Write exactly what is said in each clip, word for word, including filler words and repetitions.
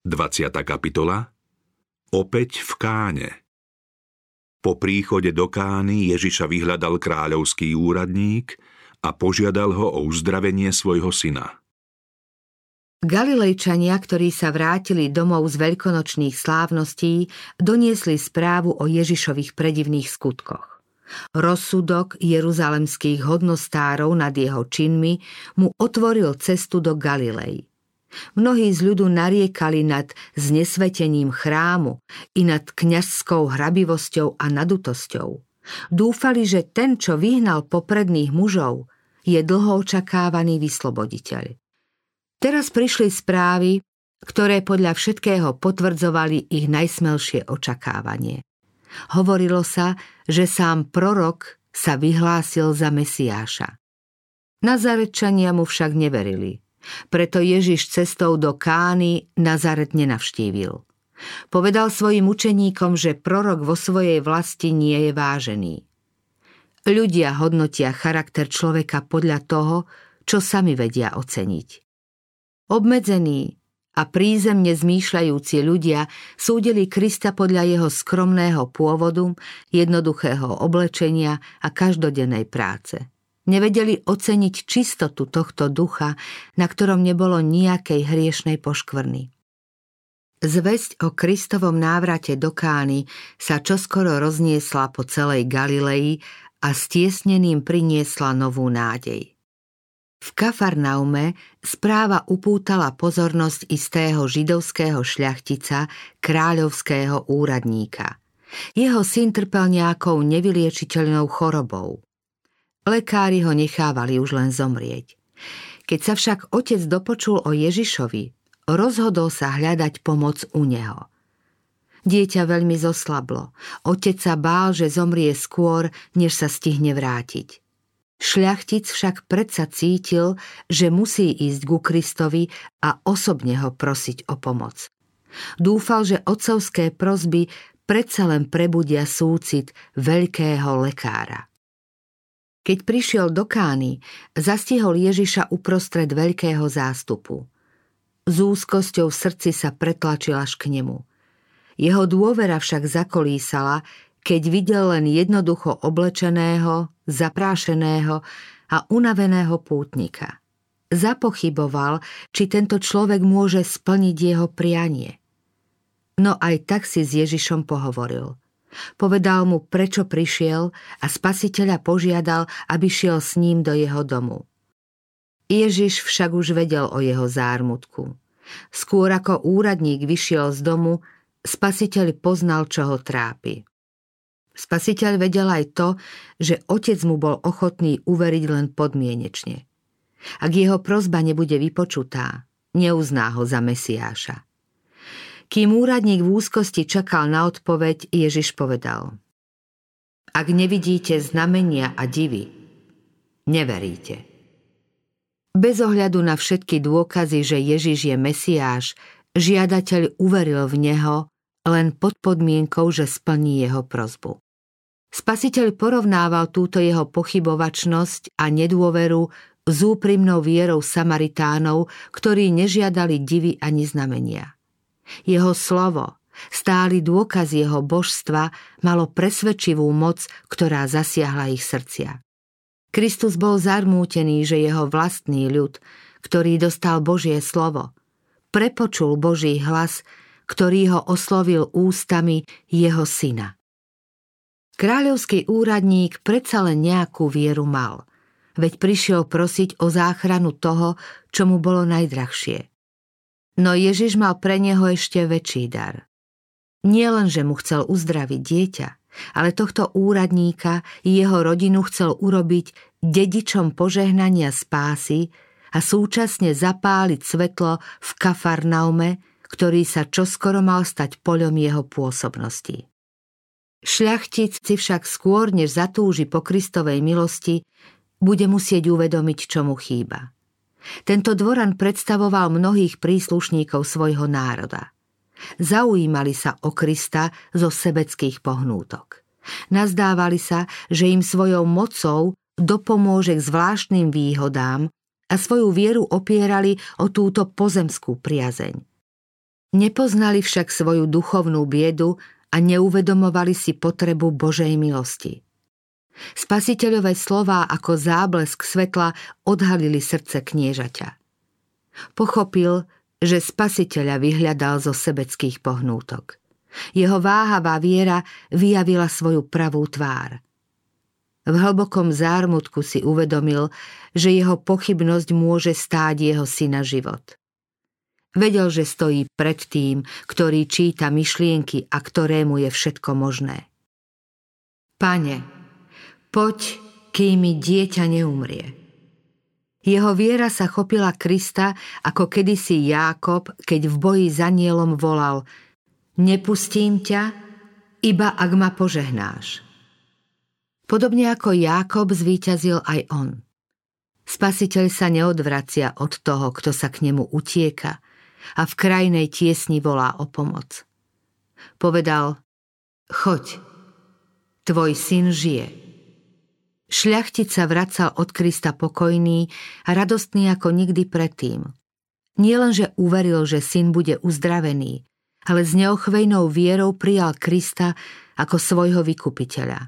dvadsiata kapitola. Opäť v Káne. Po príchode do Kány Ježiša vyhľadal kráľovský úradník a požiadal ho o uzdravenie svojho syna. Galilejčania, ktorí sa vrátili domov z veľkonočných slávností, doniesli správu o Ježišových predivných skutkoch. Rozsudok jeruzalemských hodnostárov nad jeho činmi mu otvoril cestu do Galilei. Mnohí z ľudu nariekali nad znesvetením chrámu i nad kňazskou hrabivosťou a nadutosťou. Dúfali, že ten, čo vyhnal popredných mužov, je dlho očakávaný vysloboditeľ. Teraz prišli správy, ktoré podľa všetkého potvrdzovali ich najsmelšie očakávanie. Hovorilo sa, že sám prorok sa vyhlásil za Mesiáša. Nazaretčania mu však neverili. Preto Ježiš cestou do Kány Nazaret nenavštívil. Povedal svojim učeníkom, že prorok vo svojej vlasti nie je vážený. Ľudia hodnotia charakter človeka podľa toho, čo sami vedia oceniť. Obmedzení a prízemne zmýšľajúci ľudia súdili Krista podľa jeho skromného pôvodu, jednoduchého oblečenia a každodennej práce. Nevedeli oceniť čistotu tohto ducha, na ktorom nebolo nejakej hriešnej poškvrny. Zvesť o Kristovom návrate do Kány sa čoskoro rozniesla po celej Galilei a stiesneným priniesla novú nádej. V Kafarnaume správa upútala pozornosť istého židovského šľachtica, kráľovského úradníka. Jeho syn trpel nejakou nevyliečiteľnou chorobou. Lekári ho nechávali už len zomrieť. Keď sa však otec dopočul o Ježišovi, rozhodol sa hľadať pomoc u neho. Dieťa veľmi zoslablo. Otec sa bál, že zomrie skôr, než sa stihne vrátiť. Šľachtic však predsa cítil, že musí ísť ku Kristovi a osobne ho prosiť o pomoc. Dúfal, že otcovské prosby predsa len prebudia súcit veľkého lekára. Keď prišiel do Kány, zastihol Ježiša uprostred veľkého zástupu. S úzkosťou v srdci sa pretlačil až k nemu. Jeho dôvera však zakolísala, keď videl len jednoducho oblečeného, zaprášeného a unaveného pútnika. Zapochyboval, či tento človek môže splniť jeho prianie. No aj tak si s Ježišom pohovoril. Povedal mu, prečo prišiel a Spasiteľa požiadal, aby šiel s ním do jeho domu. Ježiš však už vedel o jeho zármutku. Skôr ako úradník vyšiel z domu, Spasiteľ poznal, čo ho trápi. Spasiteľ vedel aj to, že otec mu bol ochotný uveriť len podmienečne. Ak jeho prosba nebude vypočutá, neuzná ho za Mesiáša. Kým úradník v úzkosti čakal na odpoveď, Ježiš povedal: Ak nevidíte znamenia a divy, neveríte. Bez ohľadu na všetky dôkazy, že Ježiš je Mesiáš, žiadateľ uveril v neho len pod podmienkou, že splní jeho prosbu. Spasiteľ porovnával túto jeho pochybovačnosť a nedôveru s úprimnou vierou Samaritánov, ktorí nežiadali divy ani znamenia. Jeho slovo, stály dôkaz jeho božstva, malo presvedčivú moc, ktorá zasiahla ich srdcia. Kristus bol zarmútený, že jeho vlastný ľud, ktorý dostal Božie slovo, prepočul Boží hlas, ktorý ho oslovil ústami jeho syna. Kráľovský úradník predsa len nejakú vieru mal, veď prišiel prosiť o záchranu toho, čo mu bolo najdrahšie. No Ježiš mal pre neho ešte väčší dar. Nie len, že mu chcel uzdraviť dieťa, ale tohto úradníka i jeho rodinu chcel urobiť dedičom požehnania spásy a súčasne zapáliť svetlo v Kafarnaume, ktorý sa čoskoro mal stať poľom jeho pôsobnosti. Šľachtic si však skôr, než zatúži po Kristovej milosti, bude musieť uvedomiť, čo mu chýba. Tento dvoran predstavoval mnohých príslušníkov svojho národa. Zaujímali sa o Krista zo sebeckých pohnútok. Nazdávali sa, že im svojou mocou dopomôže k zvláštnym výhodám a svoju vieru opierali o túto pozemskú priazeň. Nepoznali však svoju duchovnú biedu a neuvedomovali si potrebu Božej milosti. Spasiteľové slová ako záblesk svetla odhalili srdce kniežaťa. Pochopil, že Spasiteľa vyhľadal zo sebeckých pohnútok. Jeho váhavá viera vyjavila svoju pravú tvár. V hlbokom zármutku si uvedomil, že jeho pochybnosť môže stáť jeho syna život. Vedel, že stojí pred tým, ktorý číta myšlienky a ktorému je všetko možné. Pane, poď, kým mi dieťa neumrie. Jeho viera sa chopila Krista, ako kedysi Jákob, keď v boji za anielom volal: Nepustím ťa, iba ak ma požehnáš. Podobne ako Jákob zvíťazil aj on. Spasiteľ sa neodvracia od toho, kto sa k nemu utieka a v krajnej tiesni volá o pomoc. Povedal: Choď, tvoj syn žije. Šľachtic sa vracal od Krista pokojný a radostný ako nikdy predtým. Nielenže uveril, že syn bude uzdravený, ale s neochvejnou vierou prijal Krista ako svojho vykupiteľa.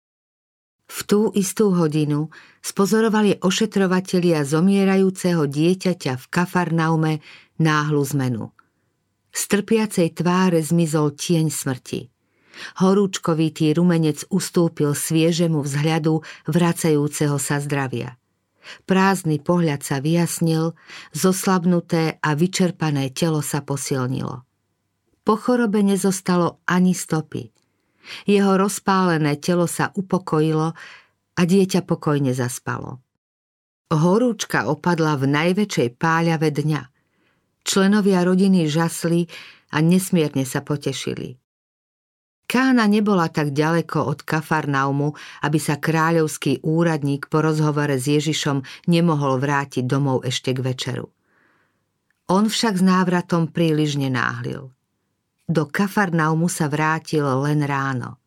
V tú istú hodinu spozorovali ošetrovatelia zomierajúceho dieťaťa v Kafarnaume náhlu zmenu. Z trpiacej tváre zmizol tieň smrti. Horúčkovitý rumenec ustúpil sviežemu vzhľadu vracajúceho sa zdravia. Prázdny pohľad sa vyjasnil, zoslabnuté a vyčerpané telo sa posilnilo. Po chorobe nezostalo ani stopy. Jeho rozpálené telo sa upokojilo a dieťa pokojne zaspalo. Horúčka opadla v najväčšej páľave dňa. Členovia rodiny žasli a nesmierne sa potešili. Kána nebola tak ďaleko od Kafarnaumu, aby sa kráľovský úradník po rozhovore s Ježišom nemohol vrátiť domov ešte k večeru. On však s návratom príliš nenáhlil. Do Kafarnaumu sa vrátil len ráno.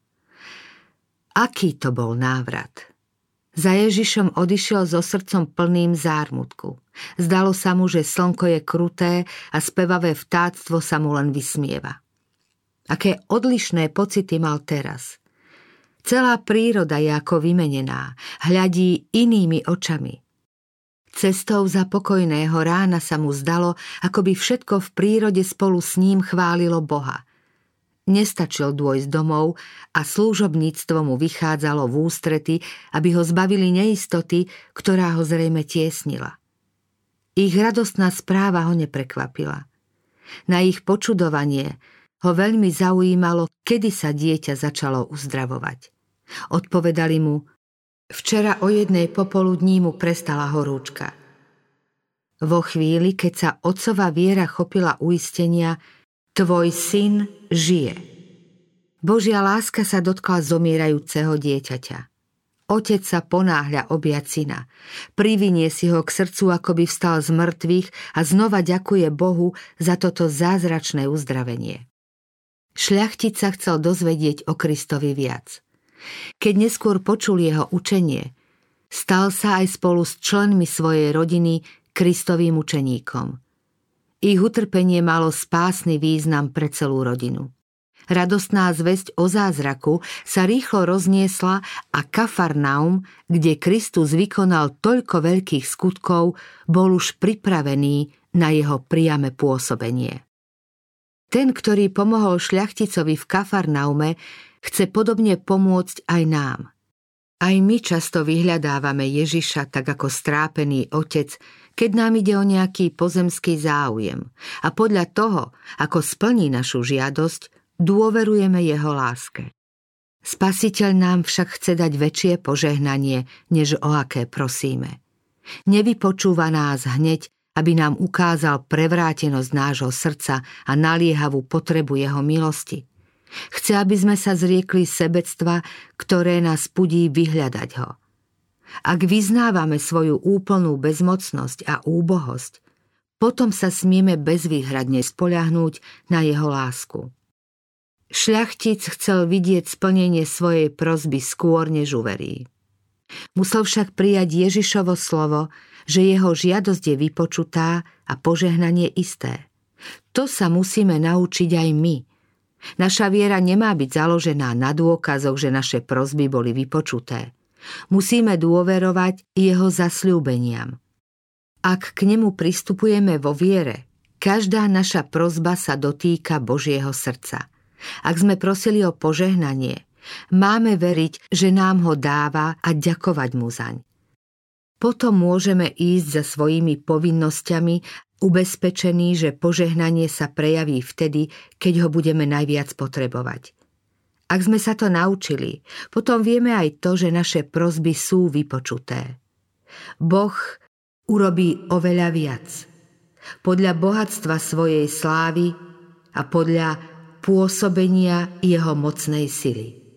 Aký to bol návrat? Za Ježišom odišiel so srdcom plným zármutku. Zdalo sa mu, že slnko je kruté a spevavé vtáctvo sa mu len vysmieva. Aké odlišné pocity mal teraz. Celá príroda je ako vymenená, hľadí inými očami. Cestou za pokojného rána sa mu zdalo, ako by všetko v prírode spolu s ním chválilo Boha. Nestačil dôjsť domov a služobníctvo mu vychádzalo v ústrety, aby ho zbavili neistoty, ktorá ho zrejme tiesnila. Ich radostná správa ho neprekvapila. Na ich počudovanie ho veľmi zaujímalo, kedy sa dieťa začalo uzdravovať. Odpovedali mu: Včera o jednej popoludní mu prestala horúčka. Vo chvíli, keď sa otcova viera chopila uistenia: Tvoj syn žije. Božia láska sa dotkla zomierajúceho dieťaťa. Otec sa ponáhľa objať syna. Privinie si ho k srdcu, ako by vstal z mŕtvych a znova ďakuje Bohu za toto zázračné uzdravenie. Šľachtic sa chcel dozvedieť o Kristovi viac. Keď neskôr počul jeho učenie, stal sa aj spolu s členmi svojej rodiny Kristovým učeníkom. Ich utrpenie malo spásny význam pre celú rodinu. Radostná zvesť o zázraku sa rýchlo rozniesla a Kafarnaum, kde Kristus vykonal toľko veľkých skutkov, bol už pripravený na jeho priame pôsobenie. Ten, ktorý pomohol šľachticovi v Kafarnaume, chce podobne pomôcť aj nám. Aj my často vyhľadávame Ježiša tak ako strápený otec, keď nám ide o nejaký pozemský záujem, a podľa toho, ako splní našu žiadosť, dôverujeme jeho láske. Spasiteľ nám však chce dať väčšie požehnanie, než o aké prosíme. Nevypočúva nás hneď, aby nám ukázal prevrátenosť nášho srdca a naliehavú potrebu jeho milosti. Chce, aby sme sa zriekli sebectva, ktoré nás pudí vyhľadať ho. Ak vyznávame svoju úplnú bezmocnosť a úbohosť, potom sa smieme bezvýhradne spoľahnúť na jeho lásku. Šľachtic chcel vidieť splnenie svojej prosby skôr, než uverí. Musel však prijať Ježišovo slovo, že jeho žiadosť je vypočutá a požehnanie isté. To sa musíme naučiť aj my. Naša viera nemá byť založená na dôkazoch, že naše prosby boli vypočuté. Musíme dôverovať jeho zasľúbeniam. Ak k nemu pristupujeme vo viere, každá naša prosba sa dotýka Božieho srdca. Ak sme prosili o požehnanie, máme veriť, že nám ho dáva a ďakovať mu zaň. Potom môžeme ísť za svojimi povinnosťami, ubezpečení, že požehnanie sa prejaví vtedy, keď ho budeme najviac potrebovať. Ak sme sa to naučili, potom vieme aj to, že naše prosby sú vypočuté. Boh urobí oveľa viac. Podľa bohatstva svojej slávy a podľa pôsobenia jeho mocnej sily.